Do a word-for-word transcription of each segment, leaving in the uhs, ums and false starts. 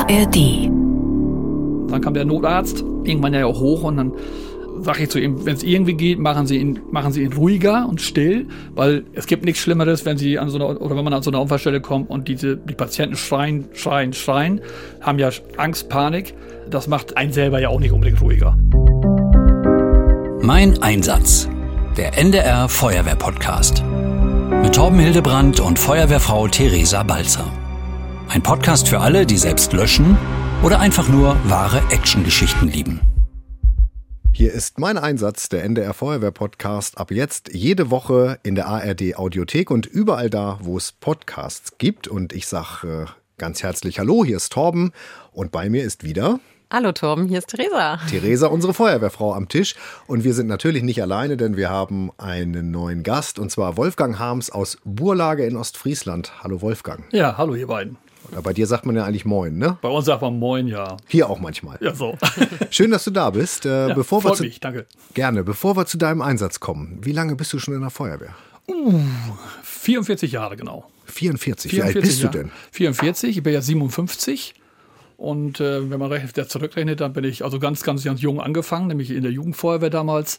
A R D. Dann kam der Notarzt, irgendwann ja auch hoch und dann sage ich zu ihm, wenn es irgendwie geht, machen Sie ihn, machen Sie ihn ruhiger und still, weil es gibt nichts Schlimmeres, wenn Sie an so einer, oder wenn man an so einer Unfallstelle kommt und diese, die Patienten schreien, schreien, schreien, haben ja Angst, Panik. Das macht einen selber ja auch nicht unbedingt ruhiger. Mein Einsatz. Der N D R Feuerwehr-Podcast. Mit Torben Hildebrandt und Feuerwehrfrau Theresa Balzer. Ein Podcast für alle, die selbst löschen oder einfach nur wahre Actiongeschichten lieben. Hier ist mein Einsatz, der N D R Feuerwehr-Podcast, ab jetzt jede Woche in der A R D-Audiothek und überall da, wo es Podcasts gibt. Und ich sage äh, ganz herzlich Hallo, hier ist Torben und bei mir ist wieder... Hallo Torben, hier ist Theresa. Theresa, unsere Feuerwehrfrau am Tisch. Und wir sind natürlich nicht alleine, denn wir haben einen neuen Gast, und zwar Wolfgang Harms aus Burlage in Ostfriesland. Hallo Wolfgang. Ja, hallo ihr beiden. Oder bei dir sagt man ja eigentlich Moin, ne? Bei uns sagt man Moin, ja. Hier auch manchmal. Ja, so. Schön, dass du da bist. Äh, ja, bevor freut wir zu, mich, danke. Gerne. Bevor wir zu deinem Einsatz kommen, wie lange bist du schon in der Feuerwehr? Uh, vierundvierzig Jahre genau. vierundvierzig? Wie alt bist du denn? vierundvierzig, ich bin ja siebenundfünfzig. Und äh, wenn man rechnet, zurückrechnet, dann bin ich also ganz, ganz, ganz jung angefangen, nämlich in der Jugendfeuerwehr damals.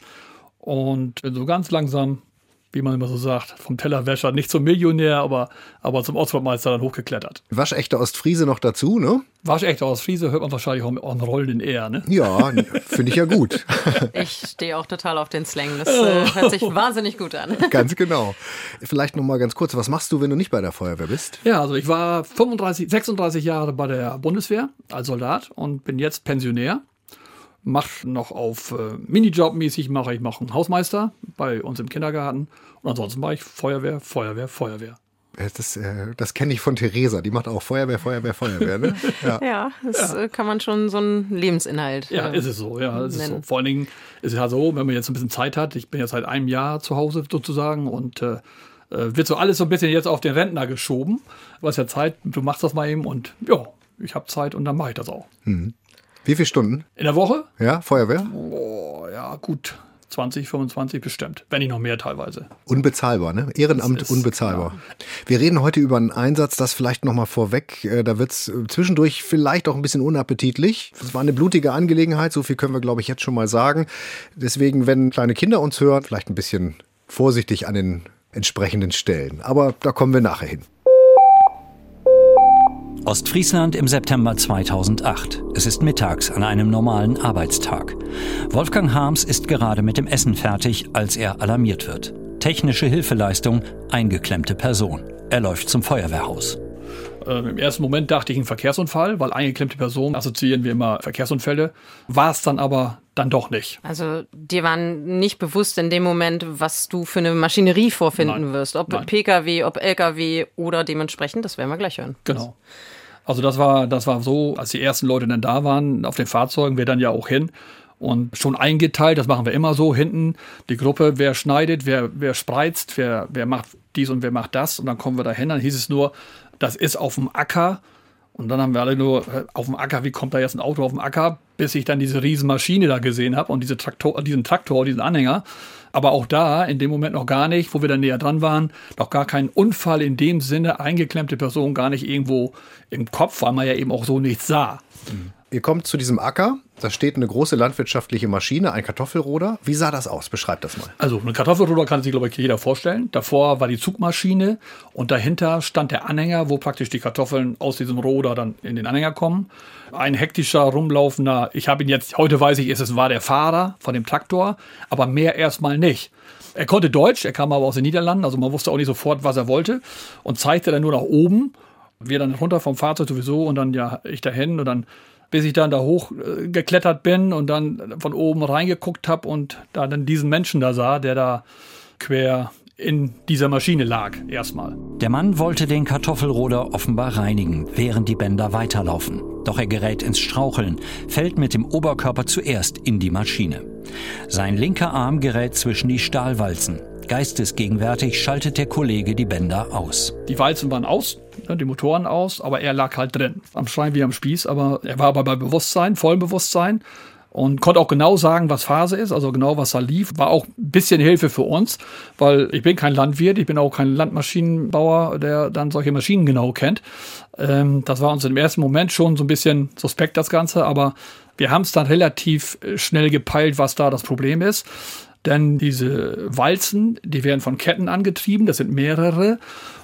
Und bin so ganz langsam, wie man immer so sagt, vom Tellerwäscher, nicht zum Millionär, aber, aber zum Ortswaldmeister dann hochgeklettert. Waschechter Ostfriese noch dazu, ne? Waschechter Ostfriese hört man wahrscheinlich auch am rollenden R, ne? Ja, finde ich ja gut. Ich stehe auch total auf den Slang. Das äh, hört sich wahnsinnig gut an. Ganz genau. Vielleicht noch mal ganz kurz, was machst du, wenn du nicht bei der Feuerwehr bist? Ja, also ich war fünfunddreißig, sechsunddreißig Jahre bei der Bundeswehr als Soldat und bin jetzt Pensionär. Mach noch auf äh, Minijob-mäßig, mache ich mache einen Hausmeister bei uns im Kindergarten. Und ansonsten mache ich Feuerwehr, Feuerwehr, Feuerwehr. Das, äh, das kenne ich von Theresa, die macht auch Feuerwehr, Feuerwehr, Feuerwehr, ne? Ja, ja das ja. kann man schon so einen Lebensinhalt Ja, äh, ist es so, ja. Ist es so. nennen. Vor allen Dingen ist es ja so, wenn man jetzt ein bisschen Zeit hat, ich bin jetzt seit einem Jahr zu Hause sozusagen und äh, wird so alles so ein bisschen jetzt auf den Rentner geschoben. Du hast ja Zeit, du machst das mal eben und ja, ich habe Zeit und dann mache ich das auch. Hm. Wie viele Stunden? In der Woche? Ja, Feuerwehr? Oh, ja, gut. zwanzig, fünfundzwanzig bestimmt. Wenn nicht noch mehr teilweise. Unbezahlbar, ne? Ehrenamt ist, unbezahlbar. Ja. Wir reden heute über einen Einsatz, das vielleicht noch mal vorweg. Da wird es zwischendurch vielleicht auch ein bisschen unappetitlich. Es war eine blutige Angelegenheit, so viel können wir, glaube ich, jetzt schon mal sagen. Deswegen, wenn kleine Kinder uns hören, vielleicht ein bisschen vorsichtig an den entsprechenden Stellen. Aber da kommen wir nachher hin. Ostfriesland im September zweitausendacht. Es ist mittags an einem normalen Arbeitstag. Wolfgang Harms ist gerade mit dem Essen fertig, als er alarmiert wird. Technische Hilfeleistung, eingeklemmte Person. Er läuft zum Feuerwehrhaus. Ähm, Im ersten Moment dachte ich ein Verkehrsunfall, weil eingeklemmte Personen assoziieren wir immer Verkehrsunfälle. War es dann aber dann doch nicht. Also dir war nicht bewusst in dem Moment, was du für eine Maschinerie vorfinden Nein. wirst. Ob Nein. P K W, ob L K W oder dementsprechend, das werden wir gleich hören. Genau. Also das war, das war so, als die ersten Leute dann da waren, auf den Fahrzeugen, wir dann ja auch hin und schon eingeteilt, das machen wir immer so, hinten die Gruppe, wer schneidet, wer, wer spreizt, wer, wer macht dies und wer macht das und dann kommen wir da hin, dann hieß es nur, das ist auf dem Acker und dann haben wir alle nur, auf dem Acker, wie kommt da jetzt ein Auto auf dem Acker, bis ich dann diese riesen Maschine da gesehen habe und diese Traktor, diesen Traktor, diesen Anhänger. Aber auch da, in dem Moment noch gar nicht, wo wir dann näher dran waren, noch gar kein Unfall in dem Sinne, eingeklemmte Person gar nicht irgendwo im Kopf, weil man ja eben auch so nichts sah. Mhm. Ihr kommt zu diesem Acker, da steht eine große landwirtschaftliche Maschine, ein Kartoffelroder. Wie sah das aus? Beschreib das mal. Also eine Kartoffelroder kann sich, glaube ich, jeder vorstellen. Davor war die Zugmaschine und dahinter stand der Anhänger, wo praktisch die Kartoffeln aus diesem Roder dann in den Anhänger kommen. Ein hektischer, rumlaufender, ich habe ihn jetzt, heute weiß ich, es war der Fahrer von dem Traktor, aber mehr erstmal nicht. Er konnte Deutsch, er kam aber aus den Niederlanden, also man wusste auch nicht sofort, was er wollte und zeigte dann nur nach oben. Wir dann runter vom Fahrzeug sowieso und dann ja ich dahin und dann bis ich dann da hoch äh, geklettert bin und dann von oben reingeguckt habe und da dann diesen Menschen da sah, der da quer in dieser Maschine lag, erstmal. Der Mann wollte den Kartoffelroder offenbar reinigen, während die Bänder weiterlaufen. Doch er gerät ins Straucheln, fällt mit dem Oberkörper zuerst in die Maschine. Sein linker Arm gerät zwischen die Stahlwalzen. Geistesgegenwärtig schaltet der Kollege die Bänder aus. Die Walzen waren aus, die Motoren aus, aber er lag halt drin. Am Schrein wie am Spieß, aber er war aber bei Bewusstsein, vollem Bewusstsein. und konnte auch genau sagen, was Phase ist, also genau, was da lief. War auch ein bisschen Hilfe für uns, weil ich bin kein Landwirt, ich bin auch kein Landmaschinenbauer, der dann solche Maschinen genau kennt. Ähm, das war uns im ersten Moment schon so ein bisschen suspekt, das Ganze, aber wir haben es dann relativ schnell gepeilt, was da das Problem ist. Denn diese Walzen, die werden von Ketten angetrieben, das sind mehrere.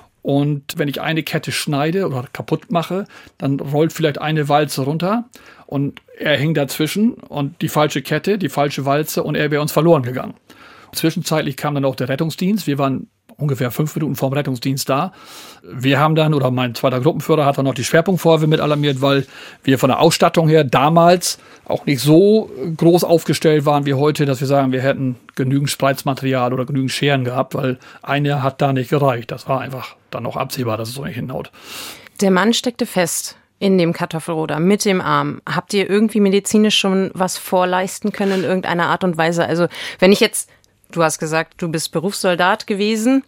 Und wenn ich eine Kette schneide oder kaputt mache, dann rollt vielleicht eine Walze runter und er hing dazwischen und die falsche Kette, die falsche Walze und er wäre uns verloren gegangen. Zwischenzeitlich kam dann auch der Rettungsdienst. Wir waren ungefähr fünf Minuten vorm Rettungsdienst da. Wir haben dann, oder mein zweiter Gruppenführer hat dann noch die Schwerpunktfeuerwehr mit alarmiert, weil wir von der Ausstattung her damals auch nicht so groß aufgestellt waren wie heute, dass wir sagen, wir hätten genügend Spreizmaterial oder genügend Scheren gehabt, weil eine hat da nicht gereicht. Das war einfach dann auch absehbar, dass es so nicht hinhaut. Der Mann steckte fest in dem Kartoffelroder mit dem Arm. Habt ihr irgendwie medizinisch schon was vorleisten können in irgendeiner Art und Weise? Also wenn ich jetzt, du hast gesagt, du bist Berufssoldat gewesen.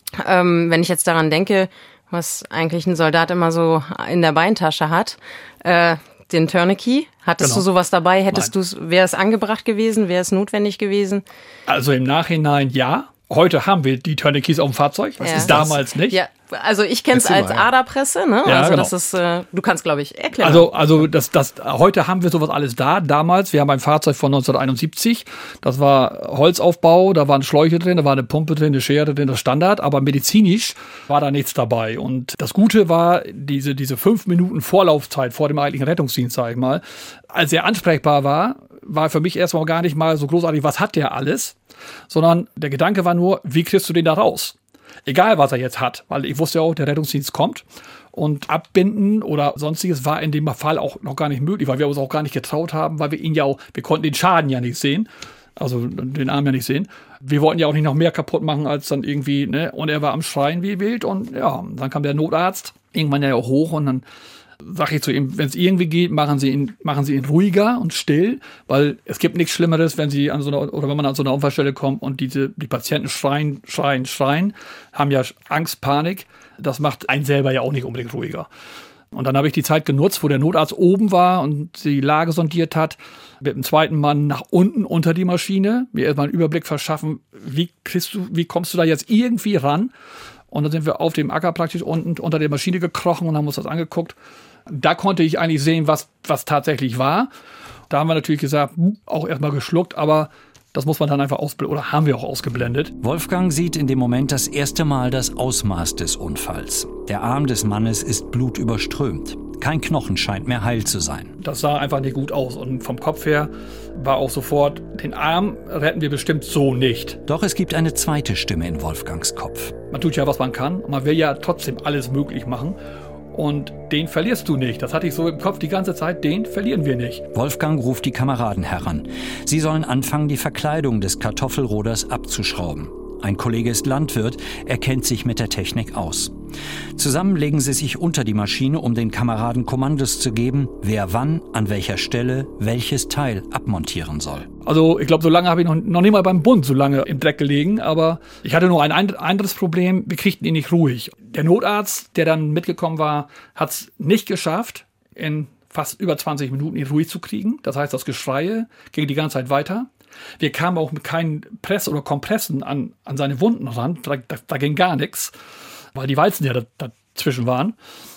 Ähm, wenn ich jetzt daran denke, was eigentlich ein Soldat immer so in der Beintasche hat, äh, den Tourniquet, hattest Genau. du sowas dabei? Hättest du, wäre es angebracht gewesen? Wäre es notwendig gewesen? Also im Nachhinein ja. Heute haben wir die Tourniquets auf dem Fahrzeug. Das Ja. ist damals nicht. Ja, also ich kenne es Erzähl als mal, ja. Aderpresse, ne? Ja, also genau. das ist, äh, du kannst, glaube ich, erklären. Also, also das, das, heute haben wir sowas alles da. Damals, wir haben ein Fahrzeug von neunzehnhunderteinundsiebzig. Das war Holzaufbau, da waren Schläuche drin, da war eine Pumpe drin, eine Schere drin, das Standard. Aber medizinisch war da nichts dabei. Und das Gute war, diese, diese fünf Minuten Vorlaufzeit vor dem eigentlichen Rettungsdienst, sag ich mal, als er ansprechbar war, war für mich erstmal gar nicht mal so großartig, was hat der alles, sondern der Gedanke war nur, wie kriegst du den da raus? Egal, was er jetzt hat, weil ich wusste ja auch, der Rettungsdienst kommt und abbinden oder sonstiges war in dem Fall auch noch gar nicht möglich, weil wir uns auch gar nicht getraut haben, weil wir ihn ja auch, wir konnten den Schaden ja nicht sehen, also den Arm ja nicht sehen. Wir wollten ja auch nicht noch mehr kaputt machen als dann irgendwie, ne, und er war am Schreien wie wild und ja, dann kam der Notarzt, irgendwann ja auch hoch und dann sag ich zu ihm, wenn es irgendwie geht, machen Sie ihn, machen Sie ihn ruhiger und still, weil es gibt nichts Schlimmeres, wenn Sie an so einer, oder wenn man an so einer Unfallstelle kommt und diese, die Patienten schreien, schreien, schreien, haben ja Angst, Panik. Das macht einen selber ja auch nicht unbedingt ruhiger. Und dann habe ich die Zeit genutzt, wo der Notarzt oben war und die Lage sondiert hat, mit dem zweiten Mann nach unten unter die Maschine, mir erstmal einen Überblick verschaffen, wie kriegst du, wie kommst du da jetzt irgendwie ran? Und dann sind wir auf dem Acker praktisch unten unter der Maschine gekrochen und haben uns das angeguckt. Da konnte ich eigentlich sehen, was, was tatsächlich war. Da haben wir natürlich gesagt, auch erstmal geschluckt, aber das muss man dann einfach ausblenden, oder haben wir auch ausgeblendet. Wolfgang sieht in dem Moment das erste Mal das Ausmaß des Unfalls. Der Arm des Mannes ist blutüberströmt. Kein Knochen scheint mehr heil zu sein. Das sah einfach nicht gut aus. Und vom Kopf her war auch sofort, den Arm retten wir bestimmt so nicht. Doch es gibt eine zweite Stimme in Wolfgangs Kopf. Man tut ja, was man kann. Und man will ja trotzdem alles möglich machen. Und den verlierst du nicht. Das hatte ich so im Kopf die ganze Zeit. Den verlieren wir nicht. Wolfgang ruft die Kameraden heran. Sie sollen anfangen, die Verkleidung des Kartoffelroders abzuschrauben. Ein Kollege ist Landwirt, er kennt sich mit der Technik aus. Zusammen legen sie sich unter die Maschine, um den Kameraden Kommandos zu geben, wer wann, an welcher Stelle, welches Teil abmontieren soll. Also ich glaube, so lange habe ich noch, noch nicht mal beim Bund so lange im Dreck gelegen, aber ich hatte nur ein anderes Problem, wir kriegten ihn nicht ruhig. Der Notarzt, der dann mitgekommen war, hat es nicht geschafft, in fast über zwanzig Minuten ihn ruhig zu kriegen. Das heißt, das Geschreie ging die ganze Zeit weiter. Wir kamen auch mit keinen Press- oder Kompressen an, an seine Wunden ran, da, da, da ging gar nichts, weil die Walzen ja da, dazwischen waren.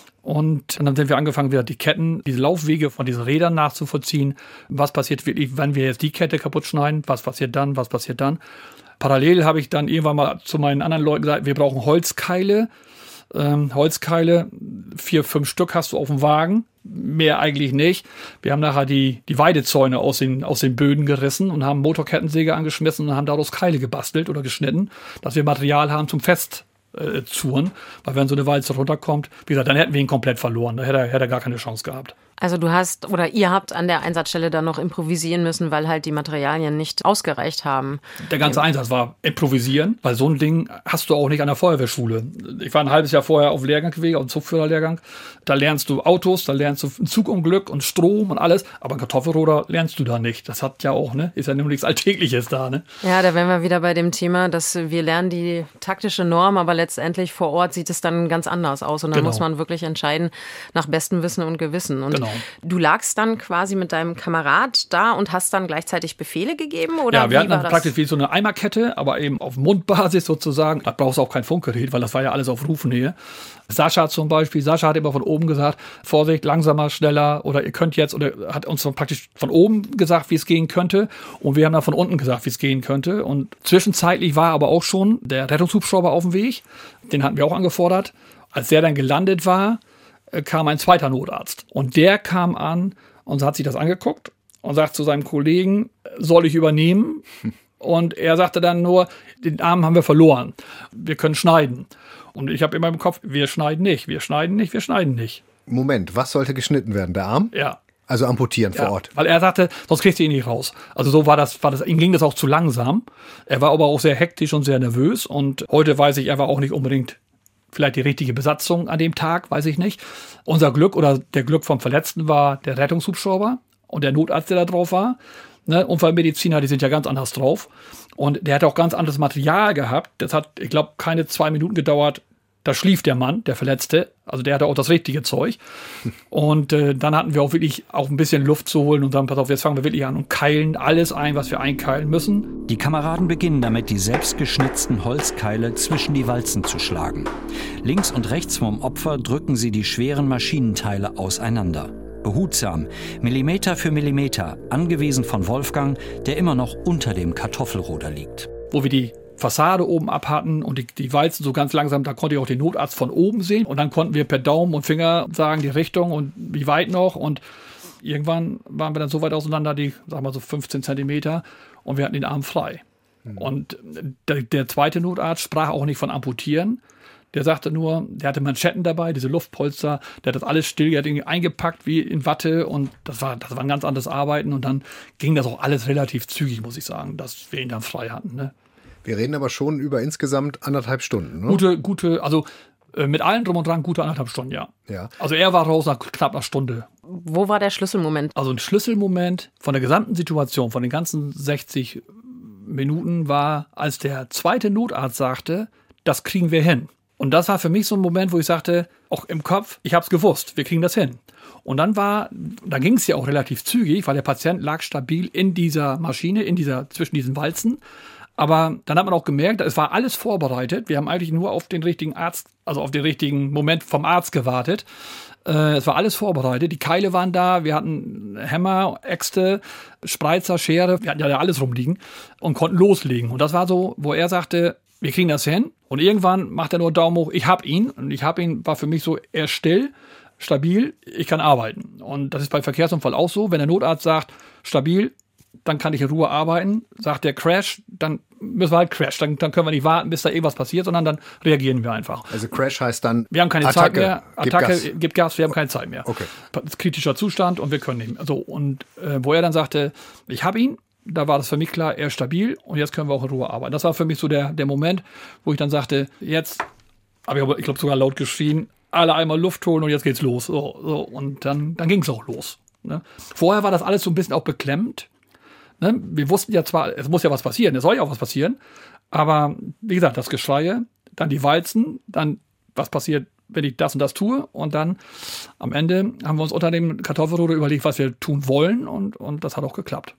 Und dann sind wir angefangen, wieder die Ketten, diese Laufwege von diesen Rädern nachzuvollziehen. Was passiert wirklich, wenn wir jetzt die Kette kaputt schneiden? Was passiert dann? Was passiert dann? Parallel habe ich dann irgendwann mal zu meinen anderen Leuten gesagt, wir brauchen Holzkeile. Ähm, Holzkeile, vier, fünf Stück hast du auf dem Wagen. Mehr eigentlich nicht. Wir haben nachher die, die Weidezäune aus den, aus den Böden gerissen und haben Motorkettensäge angeschmissen und haben daraus Keile gebastelt oder geschnitten, dass wir Material haben zum Fest äh, zuren. Weil wenn so eine Walze runterkommt, wie gesagt, dann hätten wir ihn komplett verloren. Da hätte er, hätte er gar keine Chance gehabt. Also du hast oder ihr habt an der Einsatzstelle dann noch improvisieren müssen, weil halt die Materialien nicht ausgereicht haben. Der ganze Einsatz war improvisieren, weil so ein Ding hast du auch nicht an der Feuerwehrschule. Ich war ein halbes Jahr vorher auf Lehrgang gewesen, auf dem Zugführerlehrgang. Da lernst du Autos, da lernst du ein Zugunglück und Strom und alles, aber ein Kartoffelroder lernst du da nicht. Das hat ja auch, ne, ist ja nur nichts Alltägliches da, ne? Ja, da wären wir wieder bei dem Thema, dass wir lernen die taktische Norm, aber letztendlich vor Ort sieht es dann ganz anders aus. Und dann Genau. muss man wirklich entscheiden nach bestem Wissen und Gewissen. Und Genau. du lagst dann quasi mit deinem Kamerad da und hast dann gleichzeitig Befehle gegeben? Oder Ja, wir wie hatten war dann das? praktisch wie so eine Eimerkette, aber eben auf Mundbasis sozusagen. Da brauchst du auch kein Funkgerät, weil das war ja alles auf Rufnähe. Sascha zum Beispiel, Sascha hat immer von oben gesagt, Vorsicht, langsamer, schneller oder ihr könnt jetzt, oder hat uns dann praktisch von oben gesagt, wie es gehen könnte und wir haben dann von unten gesagt, wie es gehen könnte und zwischenzeitlich war aber auch schon der Rettungshubschrauber auf dem Weg, den hatten wir auch angefordert. Als der dann gelandet war, kam ein zweiter Notarzt und der kam an und hat sich das angeguckt und sagt zu seinem Kollegen, soll ich übernehmen? Und er sagte dann nur, den Arm haben wir verloren, wir können schneiden. Und ich habe immer im Kopf, wir schneiden nicht, wir schneiden nicht, wir schneiden nicht. Moment, was sollte geschnitten werden? Der Arm? Ja. Also amputieren ja, vor Ort. Weil er sagte, sonst kriegst du ihn nicht raus. Also so war das, war das, ihm ging das auch zu langsam. Er war aber auch sehr hektisch und sehr nervös. Und heute weiß ich, er war auch nicht unbedingt vielleicht die richtige Besatzung an dem Tag, weiß ich nicht. Unser Glück oder der Glück vom Verletzten war der Rettungshubschrauber und der Notarzt, der da drauf war. Ne, Unfallmediziner, die sind ja ganz anders drauf. Und der hat auch ganz anderes Material gehabt. Das hat, ich glaube, keine zwei Minuten gedauert. Da schlief der Mann, der Verletzte. Also der hatte auch das richtige Zeug. Und äh, dann hatten wir auch wirklich auch ein bisschen Luft zu holen und dann, pass auf, jetzt fangen wir wirklich an und keilen alles ein, was wir einkeilen müssen. Die Kameraden beginnen damit, die selbstgeschnitzten Holzkeile zwischen die Walzen zu schlagen. Links und rechts vom Opfer drücken sie die schweren Maschinenteile auseinander. Behutsam, Millimeter für Millimeter, angewiesen von Wolfgang, der immer noch unter dem Kartoffelroder liegt. Wo wir die Fassade oben ab hatten und die, die Walzen so ganz langsam, da konnte ich auch den Notarzt von oben sehen. Und dann konnten wir per Daumen und Finger sagen, die Richtung und wie weit noch. Und irgendwann waren wir dann so weit auseinander, die, sagen wir so fünfzehn Zentimeter, und wir hatten den Arm frei. Mhm. Und der, der zweite Notarzt sprach auch nicht von amputieren. Der sagte nur, der hatte Manschetten dabei, diese Luftpolster, der hat das alles still, der hat irgendwie eingepackt wie in Watte und das war, das war ein ganz anderes Arbeiten und dann ging das auch alles relativ zügig, muss ich sagen, dass wir ihn dann frei hatten. Ne? Wir reden aber schon über insgesamt anderthalb Stunden, ne? Gute, gute, also äh, mit allen drum und dran gute anderthalb Stunden, ja. Ja. Also er war raus nach knapp einer Stunde. Wo war der Schlüsselmoment? Also ein Schlüsselmoment von der gesamten Situation, von den ganzen sechzig Minuten war, als der zweite Notarzt sagte, das kriegen wir hin. Und das war für mich so ein Moment, wo ich sagte, auch im Kopf, ich habe es gewusst, wir kriegen das hin. Und dann war, da ging es ja auch relativ zügig, weil der Patient lag stabil in dieser Maschine, in dieser, zwischen diesen Walzen. Aber dann hat man auch gemerkt, es war alles vorbereitet. Wir haben eigentlich nur auf den richtigen Arzt, also auf den richtigen Moment vom Arzt gewartet. Äh, es war alles vorbereitet. Die Keile waren da. Wir hatten Hämmer, Äxte, Spreizer, Schere. Wir hatten ja alles rumliegen und konnten loslegen. Und das war so, wo er sagte, wir kriegen das hin. Und irgendwann macht er nur Daumen hoch, ich hab ihn. Und ich hab ihn, war für mich so eher still, stabil, ich kann arbeiten. Und das ist bei Verkehrsunfall auch so. Wenn der Notarzt sagt, stabil, dann kann ich in Ruhe arbeiten. Sagt der Crash, dann müssen wir halt Crash. Dann, dann können wir nicht warten, bis da irgendwas passiert, sondern dann reagieren wir einfach. Also Crash heißt dann, wir haben keine Attacke, Zeit mehr. Attacke, gib Gas. Gib Gas, wir haben keine Zeit mehr. Okay. Das ist kritischer Zustand und wir können nicht mehr. So, und äh, wo er dann sagte, ich habe ihn, da war das für mich klar, er ist stabil und jetzt können wir auch in Ruhe arbeiten. Das war für mich so der, der Moment, wo ich dann sagte, jetzt, aber ich, ich glaube sogar laut geschrien, alle einmal Luft holen und jetzt geht's los. So, so. Und dann, dann ging es auch los. Ne? Vorher war das alles so ein bisschen auch beklemmend. Ne? Wir wussten ja zwar, es muss ja was passieren, es soll ja auch was passieren, aber wie gesagt, das Geschreie, dann die Walzen, dann was passiert, wenn ich das und das tue und dann am Ende haben wir uns unter dem Kartoffelroder überlegt, was wir tun wollen und, und das hat auch geklappt.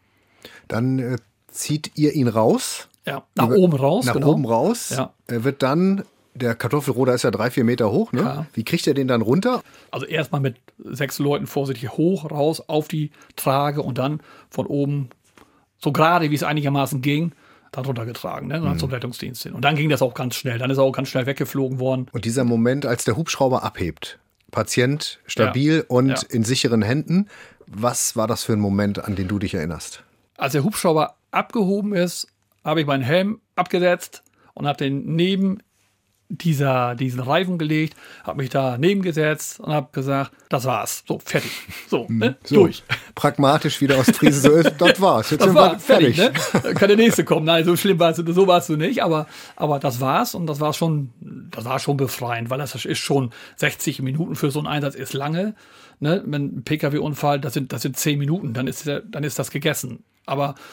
Dann äh, zieht ihr ihn raus. Ja, nach Über, oben raus. Nach genau. oben raus. Ja. Er wird dann, der Kartoffelroder ist ja drei, vier Meter hoch, ne? Ja. Wie kriegt er den dann runter? Also erstmal mit sechs Leuten vorsichtig hoch, raus, auf die Trage und dann von oben, so gerade wie es einigermaßen ging, dann runtergetragen, ne? Und dann mhm. zum Rettungsdienst hin. Und dann ging das auch ganz schnell. Dann ist er auch ganz schnell weggeflogen worden. Und dieser Moment, als der Hubschrauber abhebt, Patient stabil ja. und ja. in sicheren Händen, was war das für ein Moment, an den du dich erinnerst? Als der Hubschrauber abgehoben ist, habe ich meinen Helm abgesetzt und habe den neben dieser, diesen Reifen gelegt, habe mich da nebengesetzt und habe gesagt, das war's. So, fertig. So, ne? So, durch. Pragmatisch wieder aus Friese, so ist, das war's. Jetzt das sind war wir fertig. fertig ne? Kann der nächste kommen. Nein, so schlimm warst du, so warst du nicht, aber, aber das war's und das war schon, das war schon befreiend, weil das ist schon sechzig Minuten für so einen Einsatz ist lange. Ne? Wenn ein P K W-Unfall, das sind, das sind zehn Minuten, dann ist, dann ist das gegessen. Aber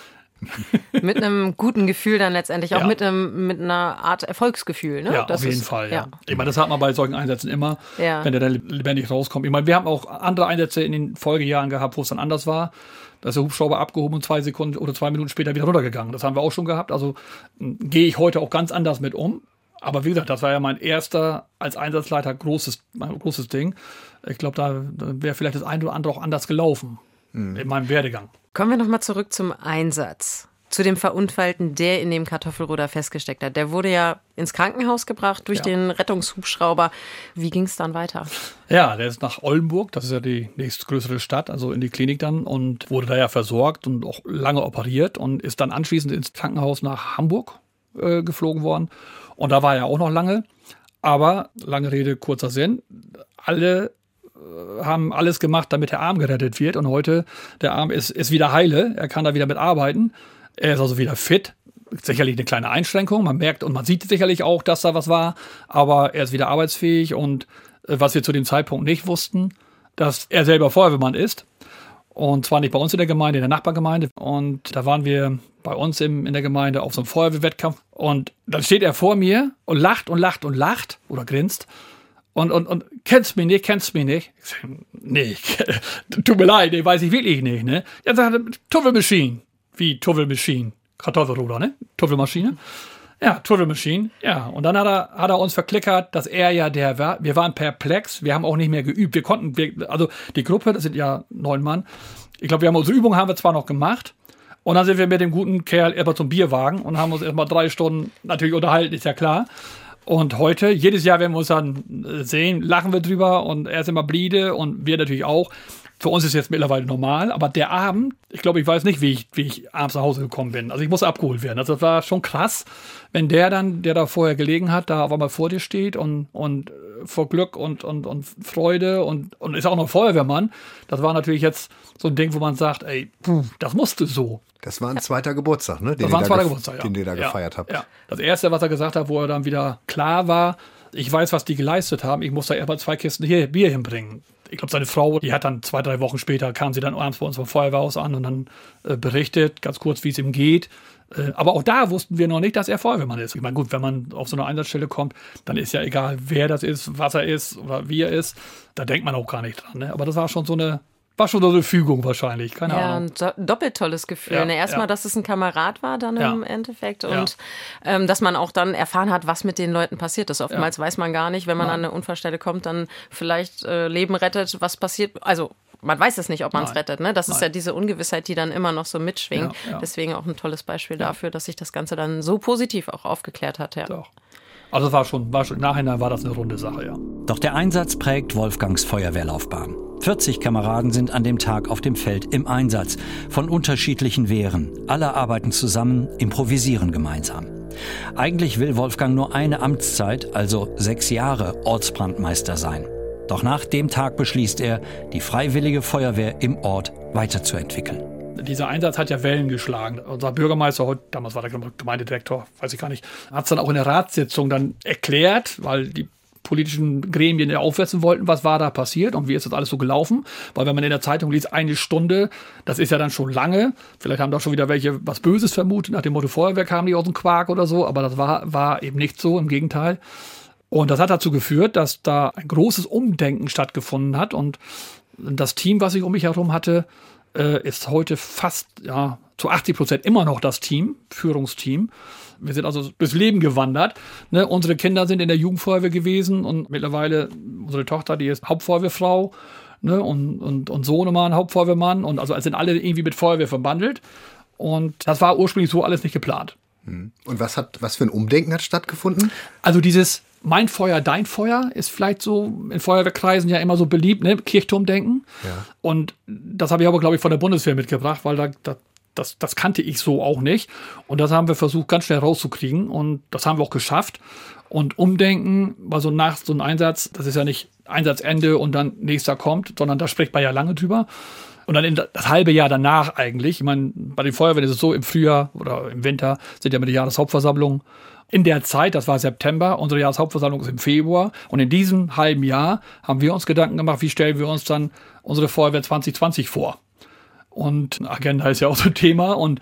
Mit einem guten Gefühl dann letztendlich, auch Ja. mit, einem, mit einer Art Erfolgsgefühl. Ne? Ja, Das auf jeden ist, Fall. Ja. Ja. Ich meine, das hat man bei solchen Einsätzen immer, Ja. wenn der dann lebendig rauskommt. Ich meine, wir haben auch andere Einsätze in den Folgejahren gehabt, wo es dann anders war. Da ist der Hubschrauber abgehoben und zwei Sekunden oder zwei Minuten später wieder runtergegangen. Das haben wir auch schon gehabt. Also m, gehe ich heute auch ganz anders mit um. Aber wie gesagt, das war ja mein erster als Einsatzleiter großes, mein großes Ding. Ich glaube, da, da wäre vielleicht das eine oder andere auch anders gelaufen in meinem Werdegang. Kommen wir nochmal zurück zum Einsatz. Zu dem Verunfallten, der in dem Kartoffelruder festgesteckt hat. Der wurde ja ins Krankenhaus gebracht durch Ja. den Rettungshubschrauber. Wie ging es dann weiter? Ja, der ist nach Oldenburg, das ist ja die nächstgrößere Stadt, also in die Klinik dann und wurde da ja versorgt und auch lange operiert und ist dann anschließend ins Krankenhaus nach Hamburg äh, geflogen worden. Und da war er auch noch lange. Aber, lange Rede, kurzer Sinn, alle äh, haben alles gemacht, damit der Arm gerettet wird. Und heute, der Arm ist, ist wieder heile, er kann da wieder mitarbeiten. Er ist also wieder fit. Sicherlich eine kleine Einschränkung. Man merkt und man sieht sicherlich auch, dass da was war. Aber er ist wieder arbeitsfähig. Und äh, was wir zu dem Zeitpunkt nicht wussten, dass er selber Feuerwehrmann ist. Und zwar nicht bei uns in der Gemeinde, in der Nachbargemeinde. Und da waren wir bei uns im, in der Gemeinde auf so einem Feuerwehrwettkampf. Und dann steht er vor mir und lacht und lacht und lacht oder grinst. Und, und, und kennst mich nicht, kennst mich nicht. Ich sag, nee, tut mir leid, nee, weiß ich wirklich nicht. Ne? Er sagt, Tuffelmaschine. Wie Tuffelmaschine? Kartoffelruder, ne? Tuffelmaschine. Ja, Tuffelmaschine. Ja, und dann hat er, hat er uns verklickert, dass er ja der war. Wir waren perplex. Wir haben auch nicht mehr geübt. Wir konnten, wir, also die Gruppe, das sind ja neun Mann. Ich glaube, wir haben unsere Übung haben wir zwar noch gemacht. Und dann sind wir mit dem guten Kerl erstmal zum Bierwagen und haben uns erstmal drei Stunden natürlich unterhalten, ist ja klar. Und heute, jedes Jahr, wenn wir uns dann sehen, lachen wir drüber und er ist immer bliede und wir natürlich auch. Für uns ist jetzt mittlerweile normal, aber der Abend, ich glaube, ich weiß nicht, wie ich, wie ich abends nach Hause gekommen bin. Also ich muss abgeholt werden. Also das war schon krass, wenn der dann, der da vorher gelegen hat, da auf einmal vor dir steht und, und vor Glück und, und, und Freude und, und ist auch noch Feuerwehrmann. Das war natürlich jetzt so ein Ding, wo man sagt, ey, puh, das musste so. Das war ein zweiter Geburtstag, ne? Den Das war ein ihr da zweiter gef- Geburtstag, ja. Den ihr da ja, gefeiert habt. Ja. Das Erste, was er gesagt hat, wo er dann wieder klar war, ich weiß, was die geleistet haben, ich muss da erstmal zwei Kisten hier Bier hinbringen. Ich glaube, seine Frau, die hat dann zwei, drei Wochen später, kam sie dann abends bei uns vom Feuerwehrhaus an und dann äh, berichtet, ganz kurz, wie es ihm geht. Äh, aber auch da wussten wir noch nicht, dass er Feuerwehrmann ist. Ich meine, gut, wenn man auf so eine Einsatzstelle kommt, dann ist ja egal, wer das ist, was er ist oder wie er ist. Da denkt man auch gar nicht dran. Ne? Aber das war schon so eine, war schon so eine Fügung wahrscheinlich, keine Ja, Ahnung. ein do- doppelt tolles Gefühl. Ja, ne? Erstmal, ja. dass es ein Kamerad war dann Ja. im Endeffekt Ja. und ähm, dass man auch dann erfahren hat, was mit den Leuten passiert ist. Oftmals weiß man gar nicht, wenn man Nein. an eine Unfallstelle kommt, dann vielleicht äh, Leben rettet, was passiert. Also man weiß es nicht, ob man es Nein. rettet. Ne? Das ist Nein. ja diese Ungewissheit, die dann immer noch so mitschwingt. Ja, ja. Deswegen auch ein tolles Beispiel dafür, dass sich das Ganze dann so positiv auch aufgeklärt hat. Ja. Doch. Also das war schon, war schon, im Nachhinein war das eine runde Sache, ja. Doch der Einsatz prägt Wolfgangs Feuerwehrlaufbahn. vierzig Kameraden sind an dem Tag auf dem Feld im Einsatz, von unterschiedlichen Wehren. Alle arbeiten zusammen, improvisieren gemeinsam. Eigentlich will Wolfgang nur eine Amtszeit, also sechs Jahre, Ortsbrandmeister sein. Doch nach dem Tag beschließt er, die Freiwillige Feuerwehr im Ort weiterzuentwickeln. Dieser Einsatz hat ja Wellen geschlagen. Unser Bürgermeister, heute, damals war der Gemeindedirektor, weiß ich gar nicht, hat es dann auch in der Ratssitzung dann erklärt, weil die politischen Gremien ja aufsetzen wollten, was war da passiert und wie ist das alles so gelaufen. Weil wenn man in der Zeitung liest, eine Stunde, das ist ja dann schon lange. Vielleicht haben da schon wieder welche was Böses vermutet, nach dem Motto Feuerwehr kamen die aus dem Quark oder so, aber das war, war eben nicht so, im Gegenteil. Und das hat dazu geführt, dass da ein großes Umdenken stattgefunden hat und das Team, was ich um mich herum hatte, ist heute fast ja, zu achtzig Prozent immer noch das Team, Führungsteam. Wir sind also durchs Leben gewandert. Ne? Unsere Kinder sind in der Jugendfeuerwehr gewesen und mittlerweile unsere Tochter, die ist Hauptfeuerwehrfrau, ne? und, und, und Sohnemann, Hauptfeuerwehrmann. Und also sind alle irgendwie mit Feuerwehr verbandelt. Und das war ursprünglich so alles nicht geplant. Und was hat, was für ein Umdenken hat stattgefunden? Also dieses Mein Feuer, dein Feuer ist vielleicht so in Feuerwehrkreisen ja immer so beliebt, ne? Kirchturmdenken. Ja. Und das habe ich aber, glaube ich, von der Bundeswehr mitgebracht, weil da, da, das, das kannte ich so auch nicht. Und das haben wir versucht, ganz schnell rauszukriegen. Und das haben wir auch geschafft. Und Umdenken, weil so nach so einem Einsatz, das ist ja nicht Einsatzende und dann nächster kommt, sondern da spricht man ja lange drüber. Und dann in das halbe Jahr danach eigentlich, ich meine, bei den Feuerwehren ist es so, im Frühjahr oder im Winter sind ja mit der Jahreshauptversammlung. In der Zeit, das war September, unsere Jahreshauptversammlung ist im Februar. Und in diesem halben Jahr haben wir uns Gedanken gemacht, wie stellen wir uns dann unsere Feuerwehr zwanzig zwanzig vor. Und Agenda ist ja auch so ein Thema. Und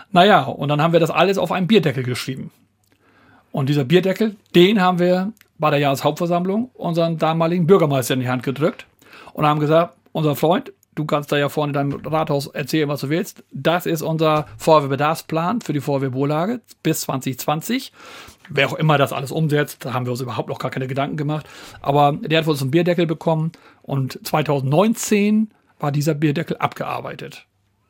Naja, und dann haben wir das alles auf einen Bierdeckel geschrieben. Und dieser Bierdeckel, den haben wir bei der Jahreshauptversammlung unseren damaligen Bürgermeister in die Hand gedrückt und haben gesagt, unser Freund, du kannst da ja vorne in deinem Rathaus erzählen, was du willst. Das ist unser Feuerwehrbedarfsplan für die Feuerwehrwohllage bis zwanzig zwanzig. Wer auch immer das alles umsetzt, da haben wir uns überhaupt noch gar keine Gedanken gemacht. Aber der hat von uns einen Bierdeckel bekommen und zwanzig neunzehn war dieser Bierdeckel abgearbeitet.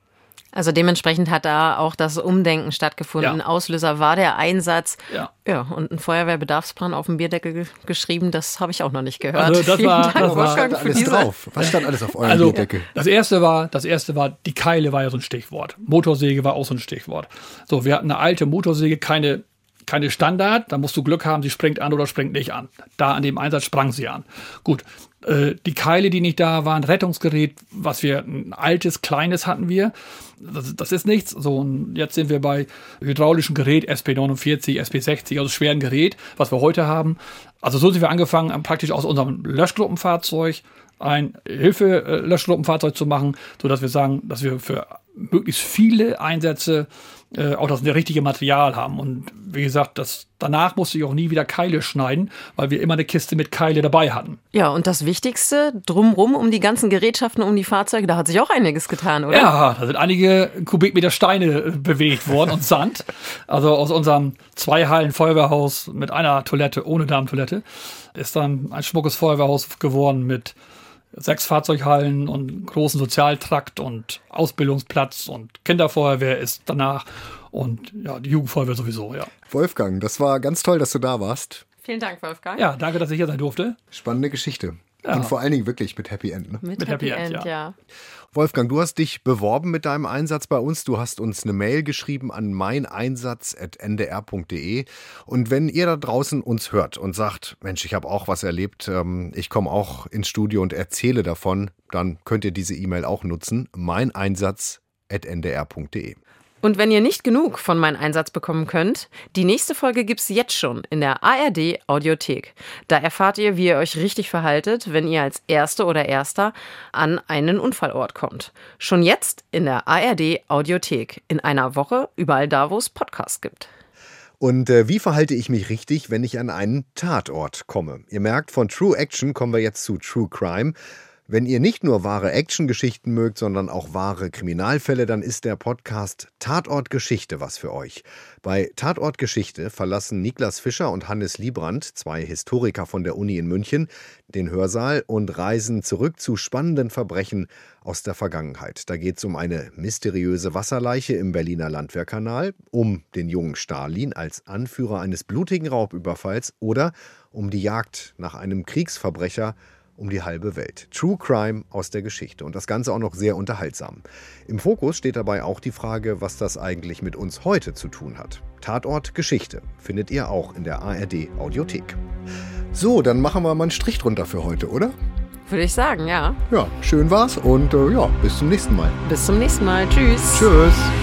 Also dementsprechend hat da auch das Umdenken stattgefunden. Ja. Auslöser war der Einsatz. Ja. Ja, und ein Feuerwehrbedarfsplan auf dem Bierdeckel ge- geschrieben, das habe ich auch noch nicht gehört. Also das Vielen war- Dank, das war- Wolfgang, Was stand für alles diese. drauf? Was stand alles auf eurem Also Bierdeckel? das erste war, das erste war, die Keile war ja so ein Stichwort. Motorsäge war auch so ein Stichwort. So, wir hatten eine alte Motorsäge, keine, keine Standard. Da musst du Glück haben, sie springt an oder springt nicht an. Da an dem Einsatz sprang sie an. Gut, äh, die Keile, die nicht da waren, Rettungsgerät, was wir, ein altes, kleines hatten wir. Das, das ist nichts. So, und jetzt sind wir bei hydraulischem Gerät, S P neunundvierzig, S P sechzig, also schweren Gerät, was wir heute haben. Also so sind wir angefangen, praktisch aus unserem Löschgruppenfahrzeug ein Hilfe-Löschgruppenfahrzeug zu machen, sodass wir sagen, dass wir für möglichst viele Einsätze äh, auch das richtige Material haben. Und wie gesagt, das, danach musste ich auch nie wieder Keile schneiden, weil wir immer eine Kiste mit Keile dabei hatten. Ja, und das Wichtigste, drumrum um die ganzen Gerätschaften, um die Fahrzeuge, da hat sich auch einiges getan, oder? Ja, da sind einige Kubikmeter Steine äh, bewegt worden und Sand. Also aus unserem Zwei-Hallen-Feuerwehrhaus mit einer Toilette, ohne Damentoilette, ist dann ein schmuckes Feuerwehrhaus geworden mit sechs Fahrzeughallen und großen Sozialtrakt und Ausbildungsplatz und Kinderfeuerwehr ist danach und ja, die Jugendfeuerwehr sowieso, ja. Wolfgang, das war ganz toll, dass du da warst. Vielen Dank, Wolfgang. Ja, danke, dass ich hier sein durfte. Spannende Geschichte. Ja. Und vor allen Dingen wirklich mit Happy End. Ne? Mit, Mit Happy, Happy End, End, ja. ja. Wolfgang, du hast dich beworben mit deinem Einsatz bei uns. Du hast uns eine Mail geschrieben an meineinsatz at n d r punkt d e. Und wenn ihr da draußen uns hört und sagt, Mensch, ich habe auch was erlebt, ähm, ich komme auch ins Studio und erzähle davon, dann könnt ihr diese E-Mail auch nutzen. meineinsatz at n d r punkt d e. Und wenn ihr nicht genug von meinem Einsatz bekommen könnt, die nächste Folge gibt's jetzt schon in der A R D Audiothek. Da erfahrt ihr, wie ihr euch richtig verhaltet, wenn ihr als Erste oder Erster an einen Unfallort kommt. Schon jetzt in der A R D Audiothek. In einer Woche überall da, wo es Podcasts gibt. Und äh, wie verhalte ich mich richtig, wenn ich an einen Tatort komme? Ihr merkt, von True Action kommen wir jetzt zu True Crime. Wenn ihr nicht nur wahre Actiongeschichten mögt, sondern auch wahre Kriminalfälle, dann ist der Podcast Tatort Geschichte was für euch. Bei Tatort Geschichte verlassen Niklas Fischer und Hannes Liebrand, zwei Historiker von der Uni in München, den Hörsaal und reisen zurück zu spannenden Verbrechen aus der Vergangenheit. Da geht es um eine mysteriöse Wasserleiche im Berliner Landwehrkanal, um den jungen Stalin als Anführer eines blutigen Raubüberfalls oder um die Jagd nach einem Kriegsverbrecher um die halbe Welt. True Crime aus der Geschichte und das Ganze auch noch sehr unterhaltsam. Im Fokus steht dabei auch die Frage, was das eigentlich mit uns heute zu tun hat. Tatort Geschichte findet ihr auch in der A R D Audiothek. So, dann machen wir mal einen Strich drunter für heute, oder? Würde ich sagen, ja. Ja, schön war's und äh, ja, bis zum nächsten Mal. Bis zum nächsten Mal. Tschüss. Tschüss.